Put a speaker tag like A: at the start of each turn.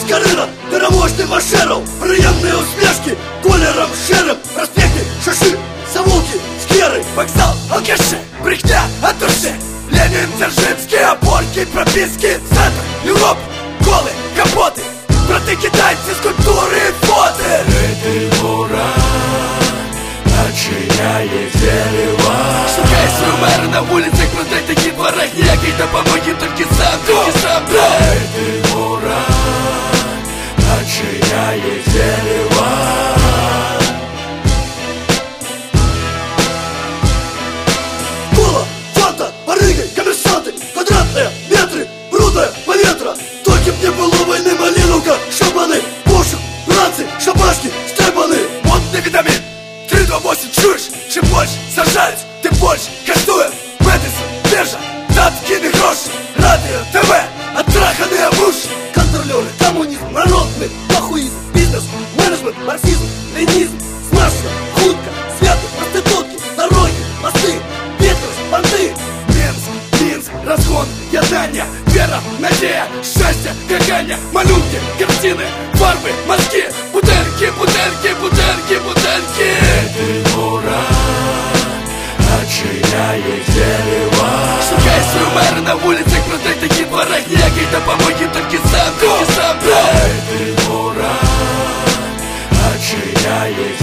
A: Скорина, дорожный маршеров, приемные усмешки, колером, шером, проспекты, шаши, завулки, скверы, вокзал, алкаши, брехня от души. Ленин, Дзержинский, опорки, прописки, центр, Европа, голы, капоты, браты китайцы, скульптуры и фото.
B: Ты дурак, начиняет дерево.
A: Шукай свою мэра на улицах, продай таких дворах, некий, да помоги только сам,
B: Ты дурак, начиняет дерево.
A: Кола, фанта, барыги, коммерсанты, квадратные метры, брудная поветра. Только мне было войны малинука, шабаны, пушек, братцы, шабашки, стрельбаны. Модный витамин, 328, чуешь? Чем больше сажать, тем больше кастуем. Мэдисон, биржа, таткины гроши, радио, ТВ, оттраханные уши. Контролеры, коммунизм, народный похуизм, бизнес, менеджмент, марксизм, ленизм. Смашно, худко, свято, проститутки, дороги, мосты, ветрос, понты. Минск, разгон, ядания, вера, надея, счастье, кагання, малюнки, картины, фарбы, мазки, бутельки, бутельки, бутельки, бутельки.
B: Ты дурак, начиняет дерево.
A: Шукай свою мэра на улицах, продай таких дворах, некий, да помоги только сам,
B: Ты дурак, начиняет